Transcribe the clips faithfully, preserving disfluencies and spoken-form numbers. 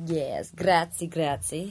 Yes, grazie, grazie.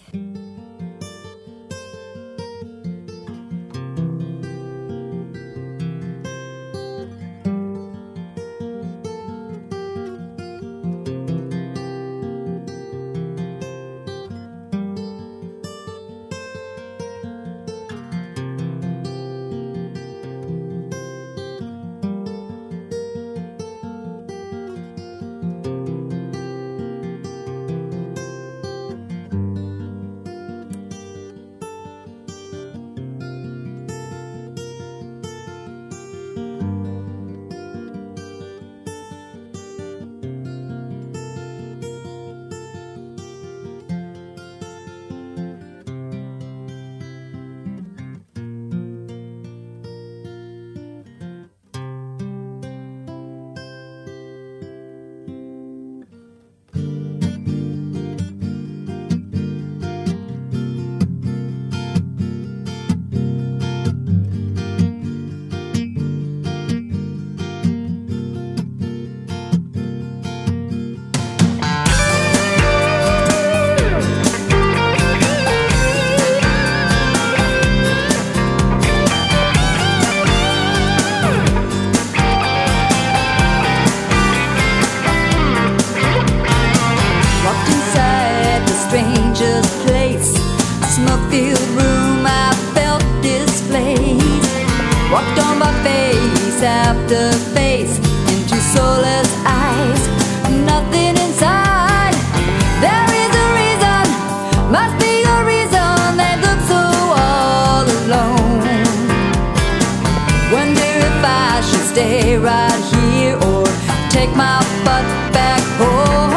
Smoke-filled room, I felt displaced. Walked on by face after face into soulless eyes. Nothing inside. There is a reason, must be a reason they look so all alone. Wonder if I should stay right here or take my butt back home.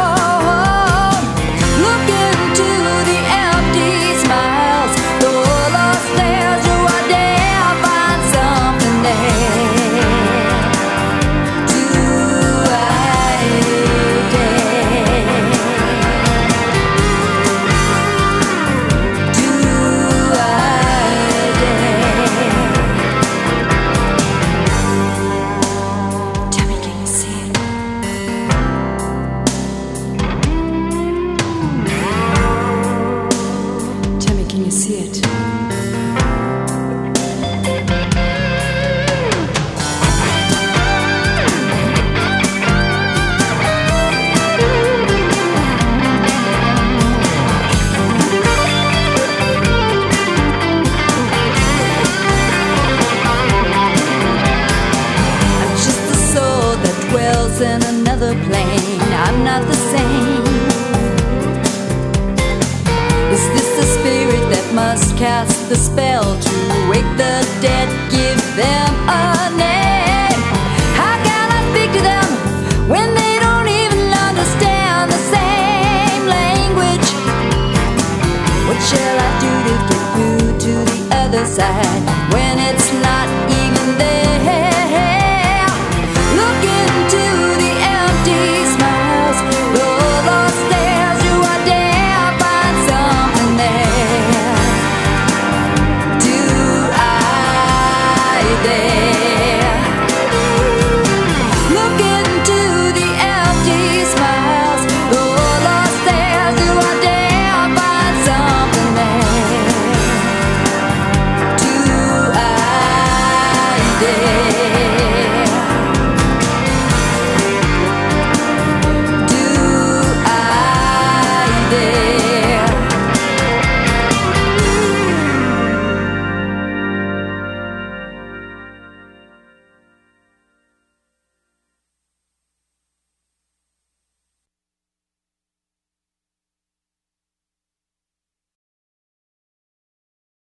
Look into the empty smiles, the lost stairs. Do I dare find something there? Do I dare? Do I dare? Tell me, can you see it? Tell me, can you see it? I'm just a soul that dwells in another plane. I'm not the same. Is this the spirit that must cast the spell to wake the dead, give them a name?